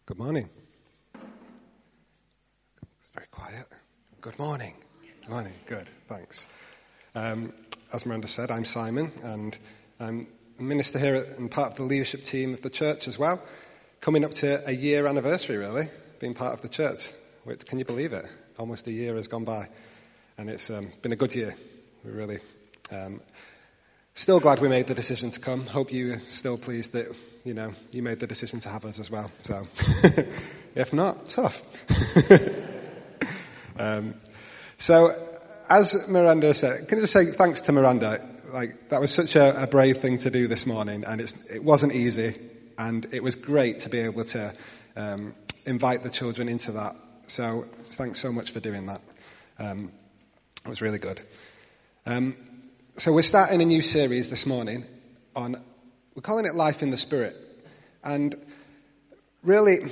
Good morning. It's very quiet. Good morning. Good morning. Good. Thanks. As Miranda said, I'm Simon, and I'm a minister here and part of the leadership team of the church as well. Coming up to a year anniversary, really, being part of the church. Which, can you believe it? Almost a year has gone by, and it's been a good year. We're really still glad we made the decision to come. Hope you're still pleased that you made the decision to have us as well. So, if not, tough. So, as Miranda said, can I just say thanks to Miranda? That was such a brave thing to do this morning, and it wasn't easy, and it was great to be able to invite the children into that. So, thanks so much for doing that. It was really good. So we're starting a new series this morning we're calling it Life in the Spirit. And really,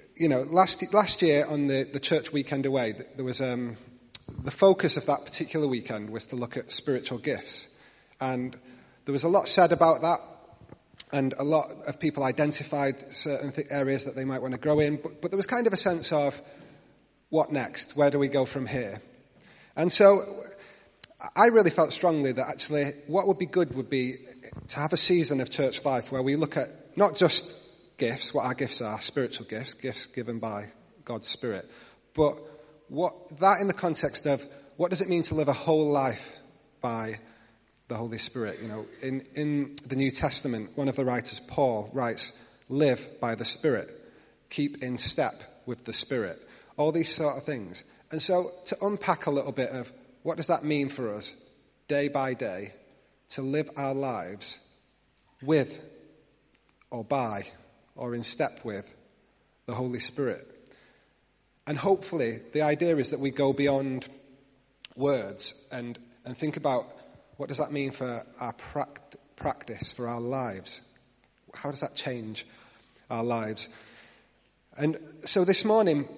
last year on the church weekend away, there was, the focus of that particular weekend was to look at spiritual gifts. And there was a lot said about that, and a lot of people identified certain areas that they might want to grow in, but there was kind of a sense of, what next? Where do we go from here? And so I really felt strongly that actually what would be good would be to have a season of church life where we look at not just gifts, what our gifts are, spiritual gifts given by God's Spirit, but what that in the context of what does it mean to live a whole life by the Holy Spirit? In the New Testament, one of the writers, Paul, writes, live by the Spirit, keep in step with the Spirit, all these sort of things. And so to unpack a little bit of what does that mean for us, day by day, to live our lives with, or by, or in step with the Holy Spirit? And hopefully, the idea is that we go beyond words and think about what does that mean for our practice, for our lives? How does that change our lives? And so this morning,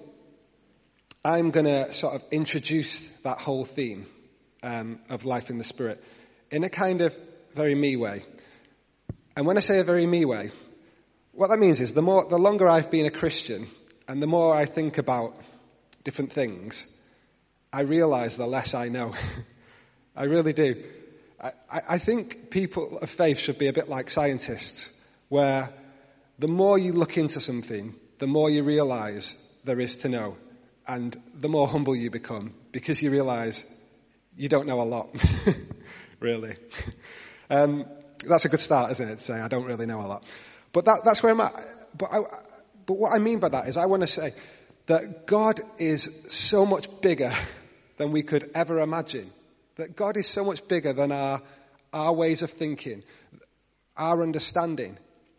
I'm going to sort of introduce that whole theme of life in the Spirit in a kind of very me way. And when I say a very me way, what that means is the longer I've been a Christian and the more I think about different things, I realize the less I know. I really do. I think people of faith should be a bit like scientists, where the more you look into something, the more you realize there is to know. And the more humble you become, because you realize you don't know a lot, really. That's a good start, isn't it? To say, I don't really know a lot. But that's where I'm at. But what I mean by that is I want to say that God is so much bigger than we could ever imagine. That God is so much bigger than our ways of thinking, our understanding,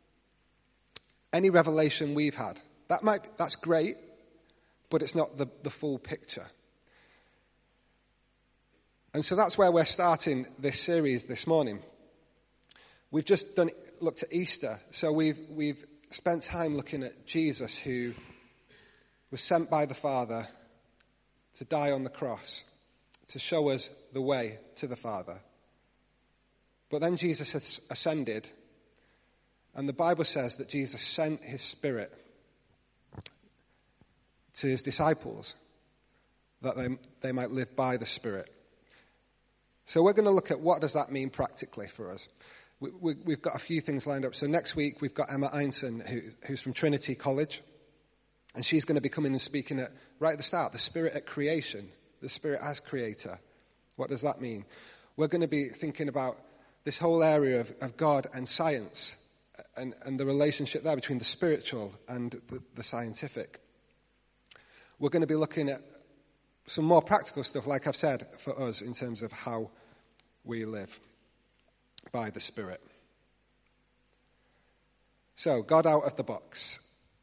any revelation we've had. That's great. But it's not the full picture. And so that's where we're starting this series this morning. We've just looked at Easter. So we've spent time looking at Jesus, who was sent by the Father to die on the cross, to show us the way to the Father. But then Jesus has ascended, and the Bible says that Jesus sent his Spirit to his disciples, that they might live by the Spirit. So we're going to look at what does that mean practically for us. We've got a few things lined up. So next week we've got Emma Einson, who's from Trinity College, and she's going to be coming and speaking right at the start, the Spirit at creation, the Spirit as creator. What does that mean? We're going to be thinking about this whole area of God and science and the relationship there between the spiritual and the scientific. We're going to be looking at some more practical stuff, like I've said, for us in terms of how we live by the Spirit. So, God out of the box.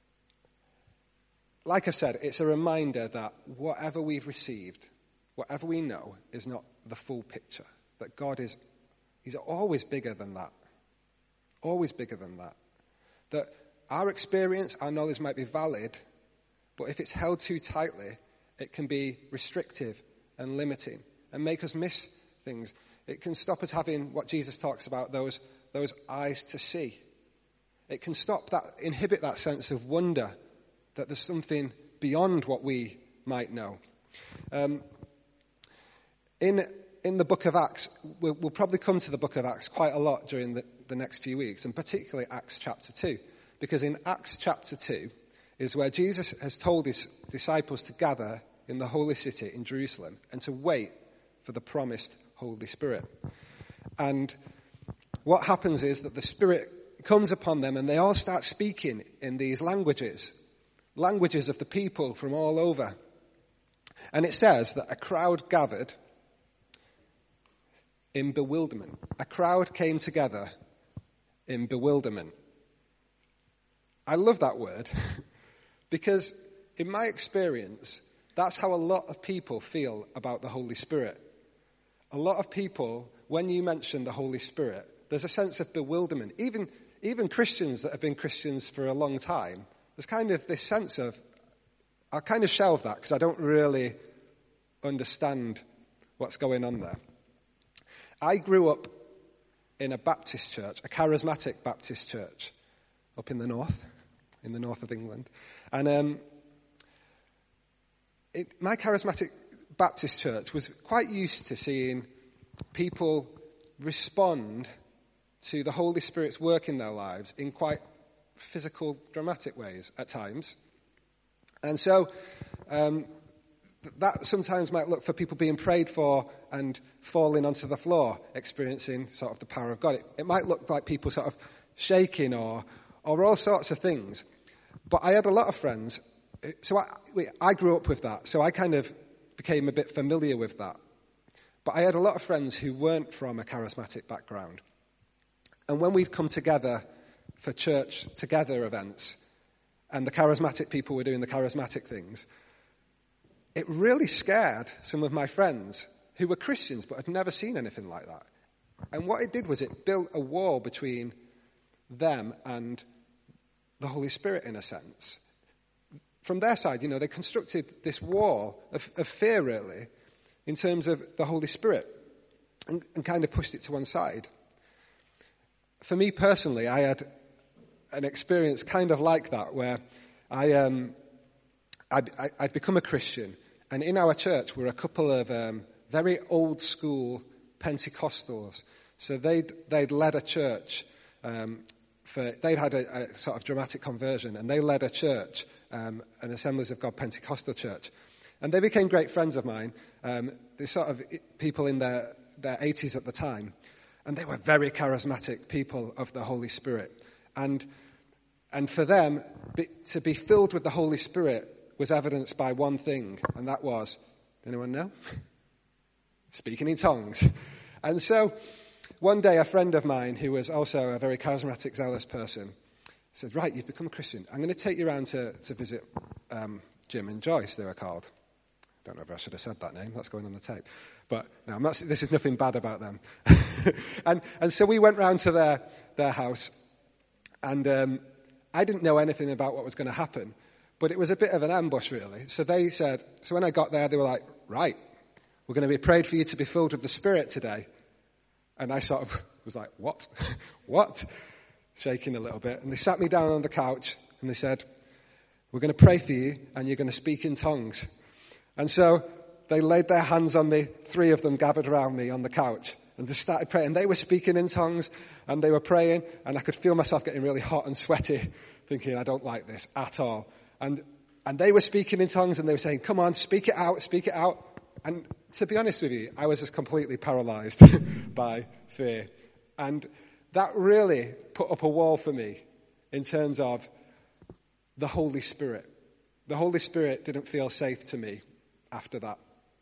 Like I've said, it's a reminder that whatever we've received, whatever we know, is not the full picture. That God he's always bigger than that. Always bigger than that. That our experience, our knowledge might be valid, but if it's held too tightly, it can be restrictive and limiting and make us miss things. It can stop us having what Jesus talks about, those eyes to see. It can inhibit that sense of wonder that there's something beyond what we might know. In the book of Acts, we'll probably come to the book of Acts quite a lot during the next few weeks, and particularly Acts chapter 2. Because in Acts chapter 2 is where Jesus has told his disciples to gather in the holy city in Jerusalem and to wait for the promised Holy Spirit. And what happens is that the Spirit comes upon them and they all start speaking in these languages of the people from all over. And it says that a crowd gathered in bewilderment. A crowd came together in bewilderment. I love that word because in my experience, that's how a lot of people feel about the Holy Spirit. A lot of people, when you mention the Holy Spirit, there's a sense of bewilderment. Even Christians that have been Christians for a long time, there's kind of this sense of, I'll kind of shelve that because I don't really understand what's going on there. I grew up in a Baptist church, a charismatic Baptist church, up in the north of England. And my charismatic Baptist church was quite used to seeing people respond to the Holy Spirit's work in their lives in quite physical, dramatic ways at times. And so that sometimes might look for people being prayed for and falling onto the floor, experiencing sort of the power of God. It might look like people sort of shaking or all sorts of things. But I had a lot of friends, so I grew up with that, so I kind of became a bit familiar with that. But I had a lot of friends who weren't from a charismatic background. And when we'd come together for church together events, and the charismatic people were doing the charismatic things, it really scared some of my friends who were Christians but had never seen anything like that. And what it did was it built a wall between them and the Holy Spirit, in a sense. From their side, they constructed this wall of fear, really, in terms of the Holy Spirit, and kind of pushed it to one side. For me personally, I had an experience kind of like that, where I'd become a Christian, and in our church were a couple of very old school Pentecostals. So they'd led a church. They'd had a sort of dramatic conversion, and they led a church, an Assemblies of God Pentecostal church. And they became great friends of mine. They're sort of people in their 80s at the time. And they were very charismatic people of the Holy Spirit. And for them, to be filled with the Holy Spirit was evidenced by one thing, and that was, anyone know? Speaking in tongues. And so one day, a friend of mine, who was also a very charismatic, zealous person, said, right, you've become a Christian. I'm going to take you around to visit Jim and Joyce, they were called. I don't know if I should have said that name. That's going on the tape. But no, this is nothing bad about them. and so we went round to their house, and I didn't know anything about what was going to happen, but it was a bit of an ambush, really. So they said, so when I got there, they were like, right, we're going to be prayed for you to be filled with the Spirit today. And I sort of was like, what? What? Shaking a little bit. And they sat me down on the couch and they said, we're going to pray for you and you're going to speak in tongues. And so they laid their hands on me. 3 of them gathered around me on the couch and just started praying. They were speaking in tongues and they were praying, and I could feel myself getting really hot and sweaty, thinking, I don't like this at all. And they were speaking in tongues and they were saying, come on, speak it out, speak it out. And to be honest with you, I was just completely paralyzed by fear. And that really put up a wall for me in terms of the Holy Spirit. The Holy Spirit didn't feel safe to me after that.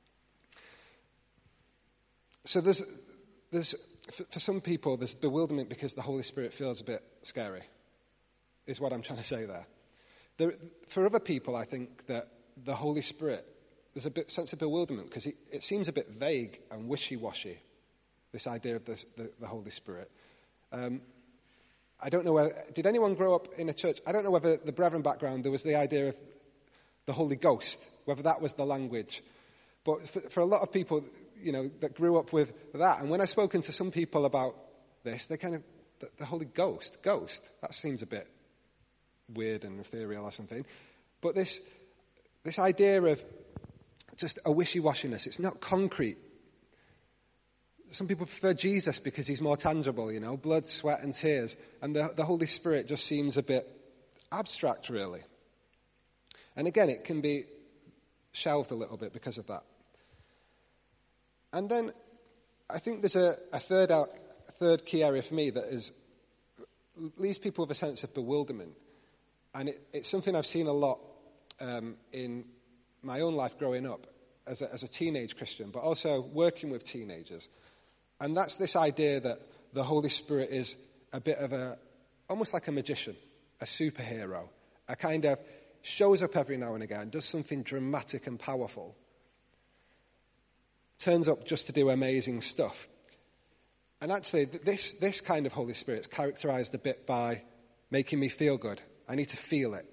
So there's for some people, there's bewilderment because the Holy Spirit feels a bit scary, is what I'm trying to say there. For other people, I think that the Holy Spirit, there's a bit sense of bewilderment because it seems a bit vague and wishy-washy, this idea of the Holy Spirit. I don't know did anyone grow up in a church? I don't know whether the Brethren background, there was the idea of the Holy Ghost, whether that was the language. But for a lot of people, that grew up with that, and when I've spoken to some people about this, they kind of, the Holy Ghost, that seems a bit weird and ethereal or something. But this idea of just a wishy-washiness, it's not concrete. Some people prefer Jesus because he's more tangible, blood, sweat and tears. And the Holy Spirit just seems a bit abstract, really. And again, it can be shelved a little bit because of that. And then I think there's a third key area for me that leaves people with a sense of bewilderment. And it's something I've seen a lot in my own life growing up as a teenage Christian, but also working with teenagers. And that's this idea that the Holy Spirit is a bit of almost like a magician, a superhero, a kind of shows up every now and again, does something dramatic and powerful, turns up just to do amazing stuff. And actually, this kind of Holy Spirit is characterized a bit by making me feel good. I need to feel it,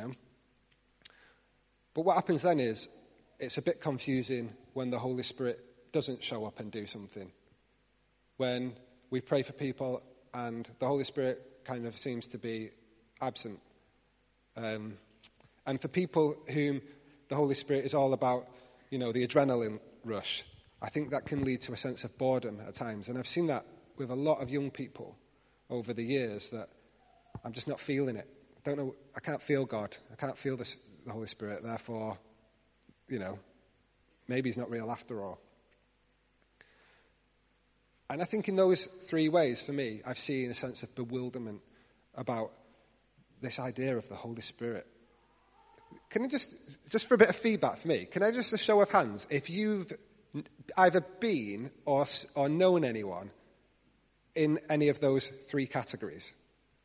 But what happens then is, it's a bit confusing when the Holy Spirit doesn't show up and do something. When we pray for people and the Holy Spirit kind of seems to be absent. And for people whom the Holy Spirit is all about, the adrenaline rush, I think that can lead to a sense of boredom at times. And I've seen that with a lot of young people over the years, that I'm just not feeling it. I can't feel God. I can't feel the Holy Spirit. Therefore, maybe he's not real after all. And I think in those three ways, for me, I've seen a sense of bewilderment about this idea of the Holy Spirit. Can I just for a bit of feedback for me, can I just a show of hands, if you've either been or known anyone in any of those three categories?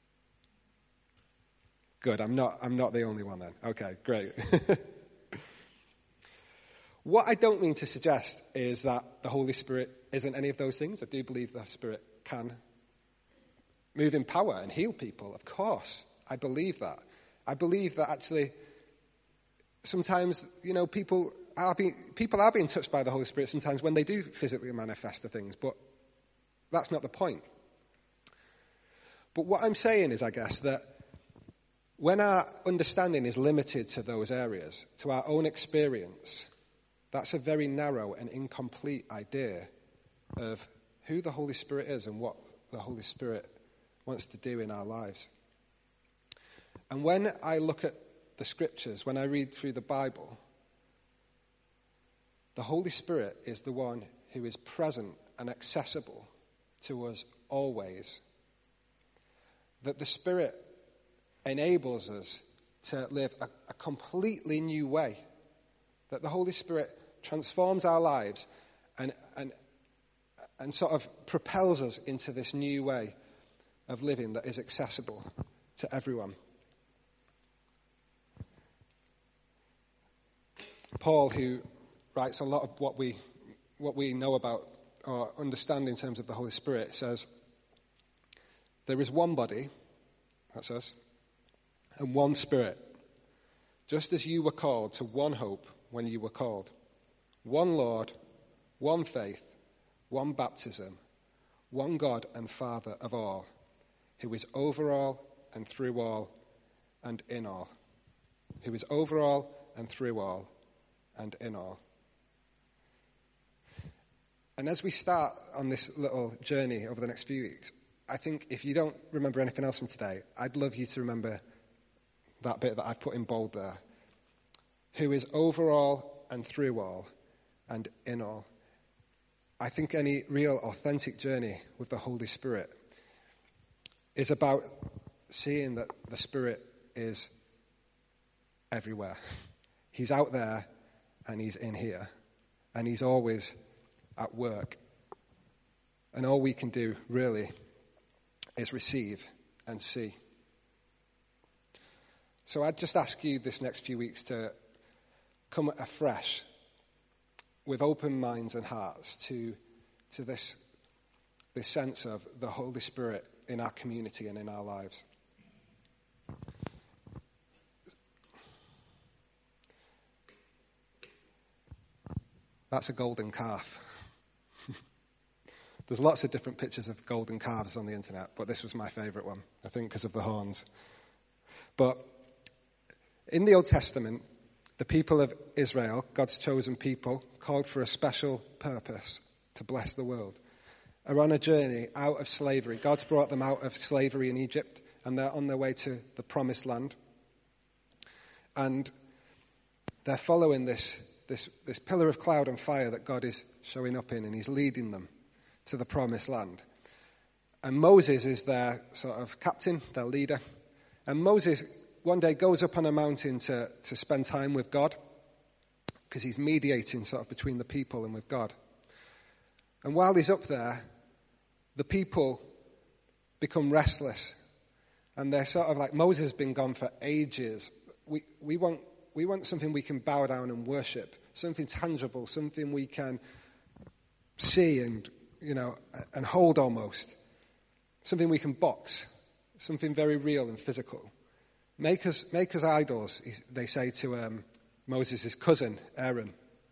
Good, I'm not the only one then. Okay, great. What I don't mean to suggest is that the Holy Spirit isn't any of those things. I do believe the Spirit can move in power and heal people. Of course, I believe that. I believe that actually sometimes, people are being touched by the Holy Spirit sometimes when they do physically manifest the things, but that's not the point. But what I'm saying is, I guess, that when our understanding is limited to those areas, to our own experience, that's a very narrow and incomplete idea of who the Holy Spirit is and what the Holy Spirit wants to do in our lives. And when I look at the scriptures, when I read through the Bible, the Holy Spirit is the one who is present and accessible to us always. That the Spirit enables us to live a completely new way. That the Holy Spirit transforms our lives and sort of propels us into this new way of living that is accessible to everyone. Paul, who writes a lot of what we know about or understand in terms of the Holy Spirit, says, there is one body, that's us, and one Spirit, just as you were called to one hope when you were called. One Lord, one faith, one baptism, one God and Father of all, who is over all and through all and in all. Who is over all and through all and in all. And as we start on this little journey over the next few weeks, I think if you don't remember anything else from today, I'd love you to remember that bit that I've put in bold there. Who is over all and through all and in all. I think any real authentic journey with the Holy Spirit is about seeing that the Spirit is everywhere. He's out there and he's in here. And he's always at work. And all we can do really is receive and see. So I'd just ask you this next few weeks to come afresh with open minds and hearts to this sense of the Holy Spirit in our community and in our lives. That's a golden calf. There's lots of different pictures of golden calves on the internet, but this was my favourite one, I think because of the horns. But In the Old Testament, the people of Israel, God's chosen people, called for a special purpose to bless the world, are on a journey out of slavery. God's brought them out of slavery in Egypt, and they're on their way to the promised land. And they're following this pillar of cloud and fire that God is showing up in, and he's leading them to the promised land. And Moses is their sort of captain, their leader. And Moses one day goes up on a mountain to spend time with God, because he's mediating sort of between the people and with God. And while he's up there, the people become restless. And they're sort of like, Moses has been gone for ages. We want something we can bow down and worship, something tangible, something we can see and hold almost, something we can box, something very real and physical. Make us idols, they say to Moses' cousin, Aaron.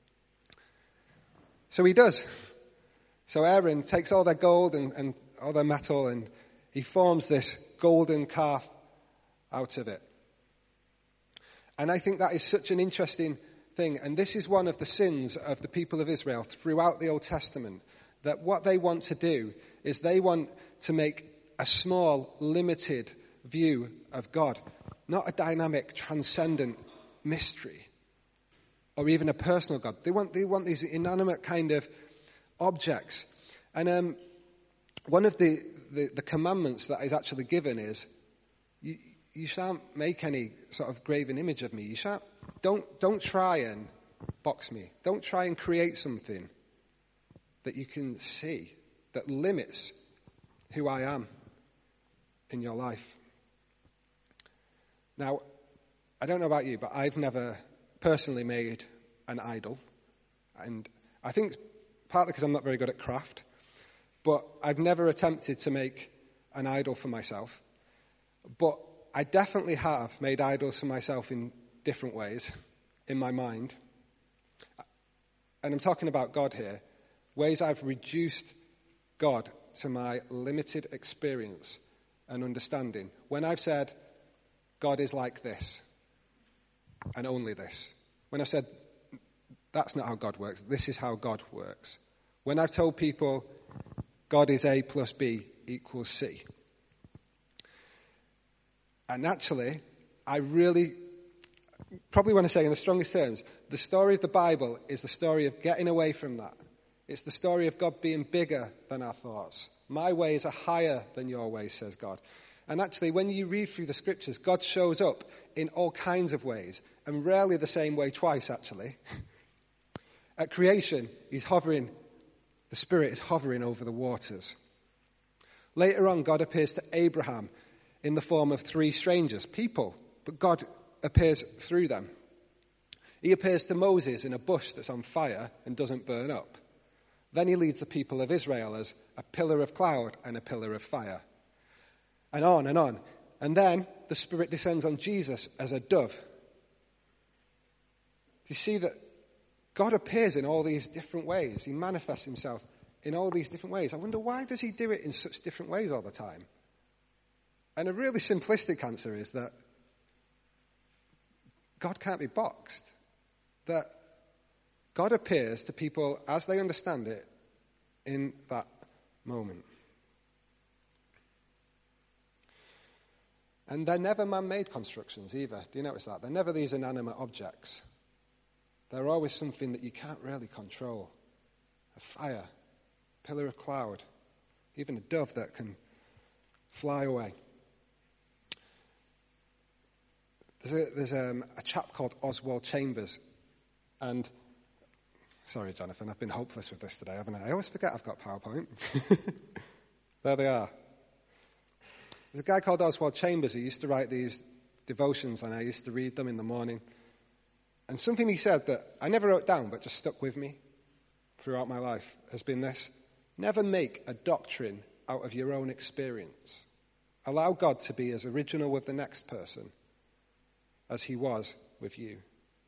So he does. So Aaron takes all their gold and all their metal, and he forms this golden calf out of it. And I think that is such an interesting thing. And this is one of the sins of the people of Israel throughout the Old Testament, that what they want to do is they want to make a small, limited view of God, not a dynamic, transcendent mystery, or even a personal God. They want these inanimate kind of objects. And one of the commandments that is actually given is, you shan't make any sort of graven image of me. You shan't. Don't try and box me. Don't try and create something that you can see that limits who I am in your life. Now, I don't know about you, but I've never personally made an idol. And I think it's partly because I'm not very good at craft. But I've never attempted to make an idol for myself. But I definitely have made idols for myself in different ways in my mind. And I'm talking about God here. Ways I've reduced God to my limited experience and understanding. When I've said, God is like this, and only this. When I've said, that's not how God works, this is how God works. When I've told people, God is A plus B equals C. And actually, I really probably want to say in the strongest terms, the story of the Bible is the story of getting away from that. It's the story of God being bigger than our thoughts. My ways are higher than your ways, says God. And actually, when you read through the scriptures, God shows up in all kinds of ways, and rarely the same way twice, actually. At creation, he's hovering, the Spirit is hovering over the waters. Later on, God appears to Abraham in the form of 3 strangers, people, but God appears through them. He appears to Moses in a bush that's on fire and doesn't burn up. Then he leads the people of Israel as a pillar of cloud and a pillar of fire. And on and on. And then the Spirit descends on Jesus as a dove. You see that God appears in all these different ways. He manifests himself in all these different ways. I wonder, why does he do it in such different ways all the time? And a really simplistic answer is that God can't be boxed. That God appears to people as they understand it in that moment. And they're never man-made constructions either. Do you notice that? They're never these inanimate objects. They're always something that you can't really control. A fire, a pillar of cloud, even a dove that can fly away. There's a chap called Oswald Chambers. And, sorry, Jonathan, I've been hopeless with this today, haven't I? I always forget I've got PowerPoint. There they are. There's a guy called Oswald Chambers who used to write these devotions, and I used to read them in the morning. And something he said that I never wrote down, but just stuck with me throughout my life, has been this: never make a doctrine out of your own experience. Allow God to be as original with the next person as he was with you.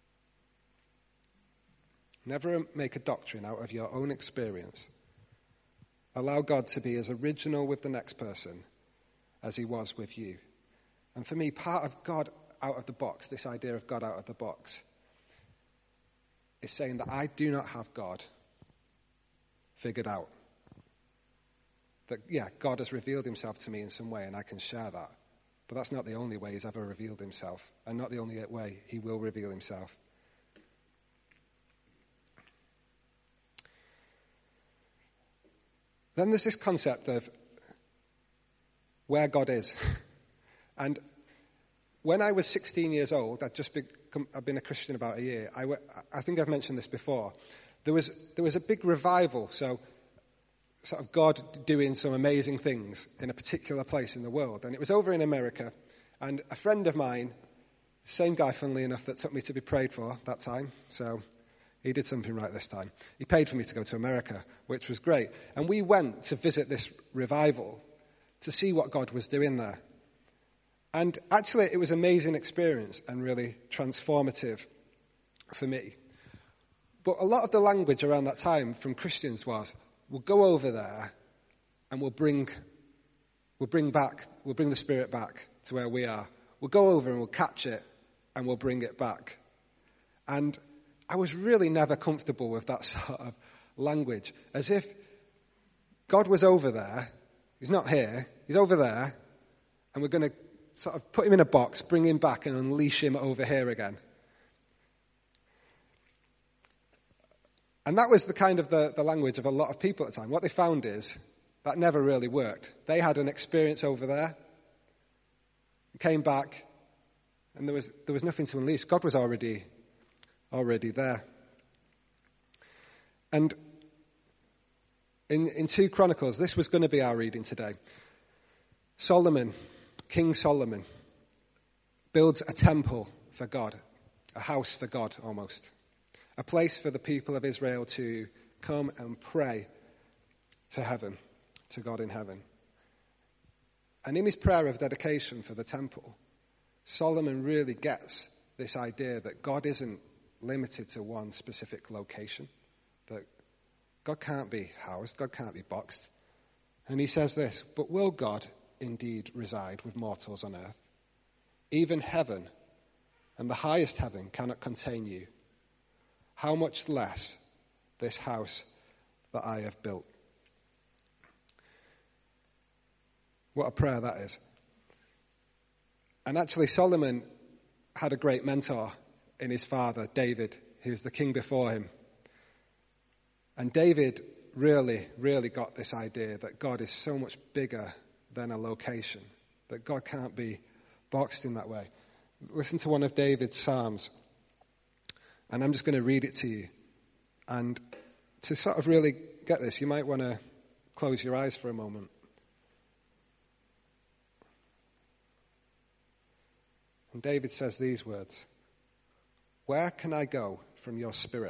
Never make a doctrine out of your own experience. Allow God to be as original with the next person as he was with you. And for me, part of God out of the box, this idea of God out of the box, is saying that I do not have God figured out. That, yeah, God has revealed himself to me in some way and I can share that. But that's not the only way he's ever revealed himself, and not the only way he will reveal himself. Then there's this concept of where God is. And when I was 16 years old, I'd been a Christian about a year. I think I've mentioned this before. There was a big revival, so sort of God doing some amazing things in a particular place in the world. And it was over in America. And a friend of mine, same guy, funnily enough, that took me to be prayed for that time. So he did something right this time. He paid for me to go to America, which was great. And we went to visit this revival to see what God was doing there. And actually, it was an amazing experience and really transformative for me. But a lot of the language around that time from Christians was, we'll go over there and we'll bring the Spirit back to where we are. We'll go over and we'll catch it and we'll bring it back. And I was really never comfortable with that sort of language, as if God was over there, he's not here, he's over there, and we're going to sort of put him in a box, bring him back and unleash him over here again. And that was the kind of the language of a lot of people at the time. What they found is that never really worked. They had an experience over there, came back, and there was nothing to unleash. God was already there. And in 2 Chronicles, this was going to be our reading today. King Solomon, builds a temple for God, a house for God almost. A place for the people of Israel to come and pray to heaven, to God in heaven. And in his prayer of dedication for the temple, Solomon really gets this idea that God isn't limited to one specific location, that God can't be housed, God can't be boxed. And he says this, but will God indeed reside with mortals on earth? Even heaven and the highest heaven cannot contain you. How much less this house that I have built. What a prayer that is. And actually Solomon had a great mentor in his father, David, who was the king before him. And David really, really got this idea that God is so much bigger than a location, that God can't be boxed in that way. Listen to one of David's Psalms. And I'm just going to read it to you. And to sort of really get this, you might want to close your eyes for a moment. And David says these words, where can I go from your spirit?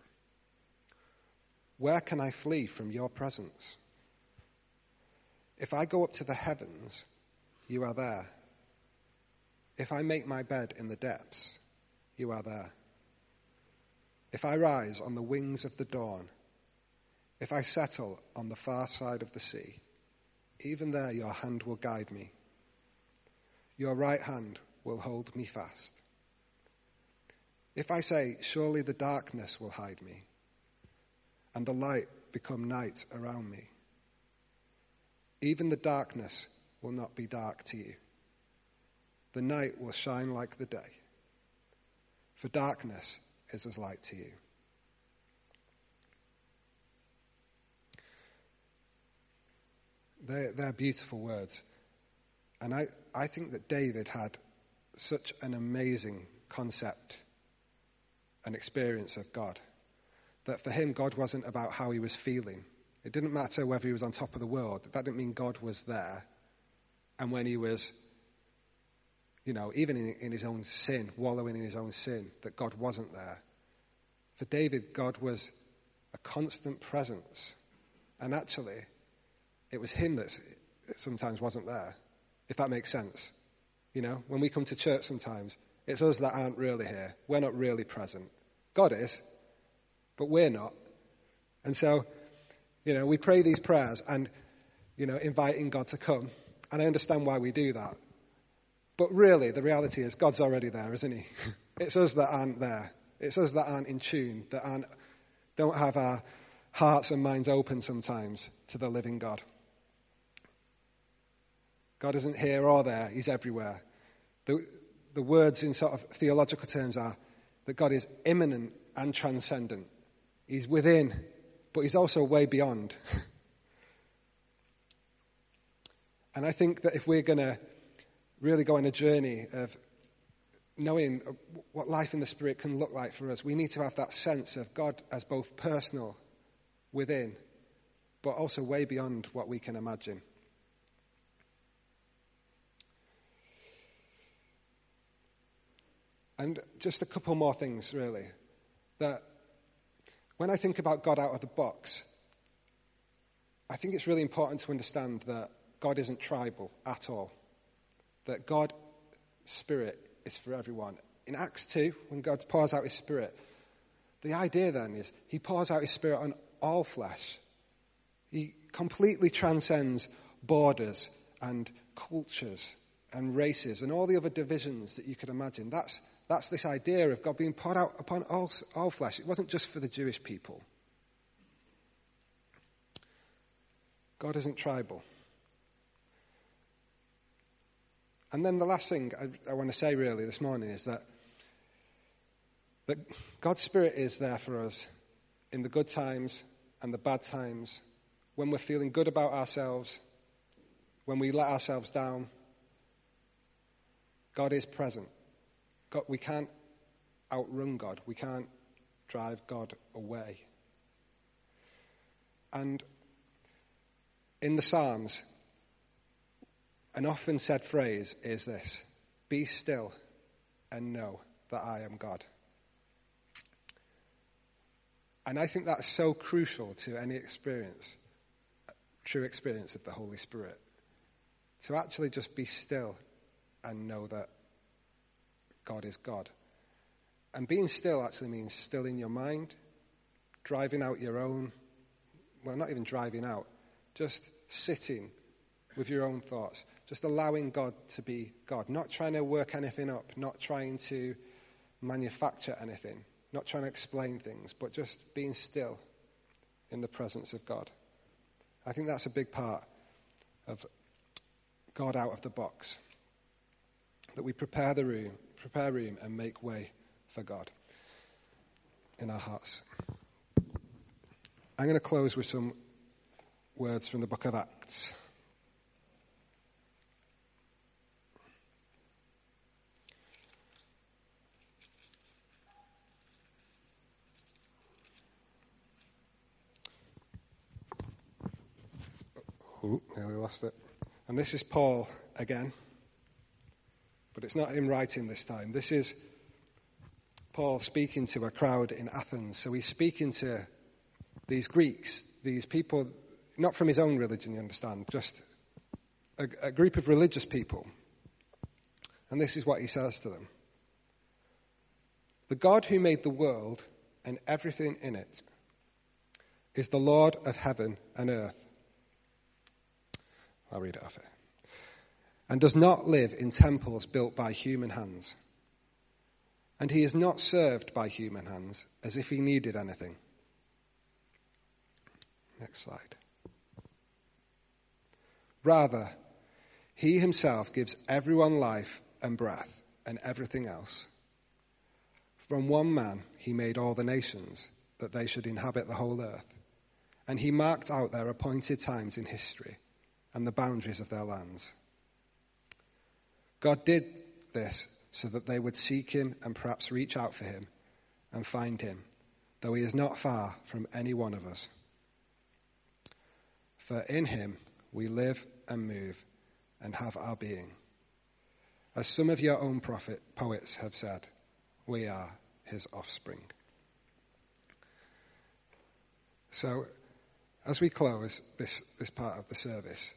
Where can I flee from your presence? If I go up to the heavens, you are there. If I make my bed in the depths, you are there. If I rise on the wings of the dawn, if I settle on the far side of the sea, even there your hand will guide me. Your right hand will hold me fast. If I say, surely the darkness will hide me, and the light become night around me, even the darkness will not be dark to you. The night will shine like the day, for darkness is as light to you. They're beautiful words. And I think that David had such an amazing concept and experience of God, that for him, God wasn't about how he was feeling. It didn't matter whether he was on top of the world. That didn't mean God was there. And when he was, even in his own sin, wallowing in his own sin, that God wasn't there. For David, God was a constant presence. And actually, it was him that sometimes wasn't there, if that makes sense. When we come to church sometimes, it's us that aren't really here. We're not really present. God is, but we're not. And so, we pray these prayers and, inviting God to come. And I understand why we do that. But really, the reality is God's already there, isn't he? It's us that aren't there. It's us that aren't in tune, that don't have our hearts and minds open sometimes to the living God. God isn't here or there, he's everywhere. The words in sort of theological terms are that God is immanent and transcendent. He's within, but he's also way beyond. And I think that if we're going to really go on a journey of knowing what life in the Spirit can look like for us, we need to have that sense of God as both personal, within, but also way beyond what we can imagine. And just a couple more things, really. That when I think about God out of the box, I think it's really important to understand that God isn't tribal at all. That God's Spirit is for everyone. In Acts 2, when God pours out his Spirit, the idea then is he pours out his Spirit on all flesh. He completely transcends borders and cultures and races and all the other divisions that you could imagine. That's this idea of God being poured out upon all flesh. It wasn't just for the Jewish people. God isn't tribal. And then the last thing I want to say really this morning is that God's Spirit is there for us in the good times and the bad times, when we're feeling good about ourselves, when we let ourselves down. God is present. We can't outrun God. We can't drive God away. And in the Psalms, an often said phrase is this: be still and know that I am God. And I think that's so crucial to any experience, true experience of the Holy Spirit. To actually just be still and know that God is God. And being still actually means still in your mind, driving out your own, well, not even driving out, just sitting with your own thoughts, just allowing God to be God, not trying to work anything up, not trying to manufacture anything, not trying to explain things, but just being still in the presence of God. I think that's a big part of God out of the box, that we prepare room and make way for God in our hearts. I'm going to close with some words from the book of Acts. Nearly lost it. And this is Paul again. But it's not him writing this time. This is Paul speaking to a crowd in Athens. So he's speaking to these Greeks, these people, not from his own religion, you understand, just a group of religious people. And this is what he says to them. The God who made the world and everything in it is the Lord of heaven and earth. I'll read it off here. And does not live in temples built by human hands. And he is not served by human hands as if he needed anything. Next slide. Rather, he himself gives everyone life and breath and everything else. From one man he made all the nations, that they should inhabit the whole earth. And he marked out their appointed times in history and the boundaries of their lands. God did this so that they would seek him and perhaps reach out for him and find him, though he is not far from any one of us. For in him we live and move and have our being. As some of your own poets have said, we are his offspring. So, as we close this part of the service,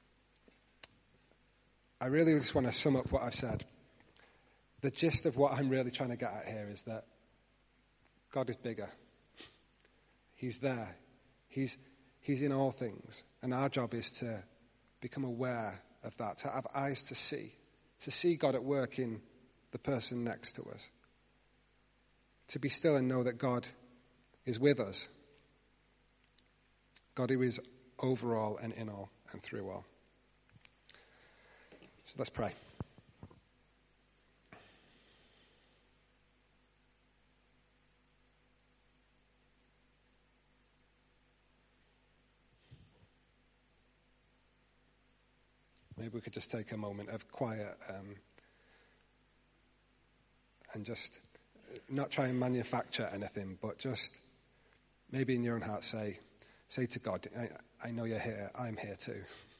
I really just want to sum up what I've said. The gist of what I'm really trying to get at here is that God is bigger. He's there. He's in all things. And our job is to become aware of that, to have eyes to see, to see God at work in the person next to us, to be still and know that God is with us, God who is over all and in all and through all. So let's pray. Maybe we could just take a moment of quiet and just not try and manufacture anything, but just maybe in your own heart say to God, I know you're here, I'm here too.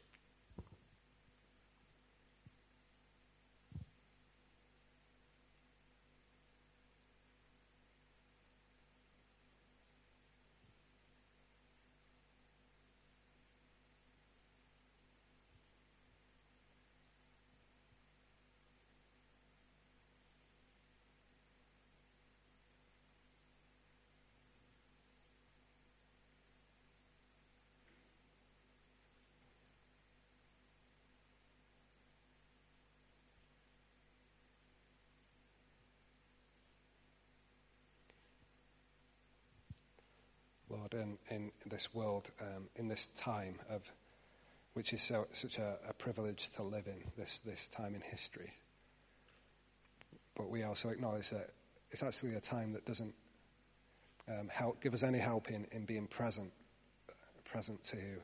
Lord, in this world, in this time of, which is such a privilege to live in, this time in history. But we also acknowledge that it's actually a time that doesn't give us any help in being present to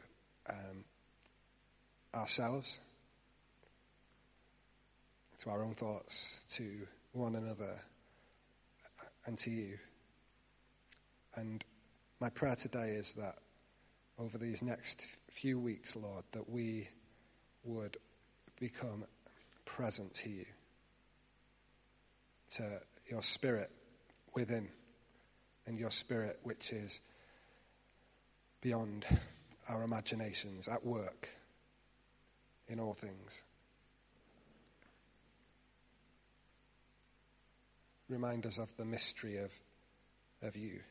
ourselves, to our own thoughts, to one another, and to you. And my prayer today is that over these next few weeks, Lord, that we would become present to you, to your Spirit within, and your Spirit which is beyond our imaginations, at work in all things. Remind us of the mystery of you.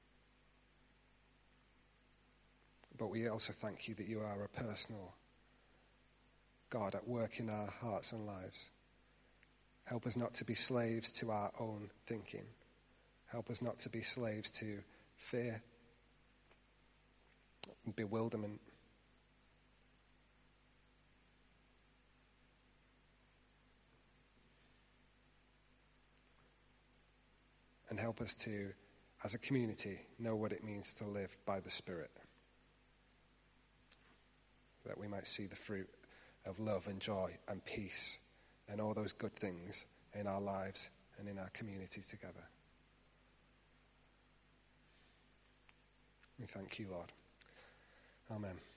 But we also thank you that you are a personal God at work in our hearts and lives. Help us not to be slaves to our own thinking. Help us not to be slaves to fear and bewilderment. And help us to, as a community, know what it means to live by the Spirit, that we might see the fruit of love and joy and peace and all those good things in our lives and in our community together. We thank you, Lord. Amen.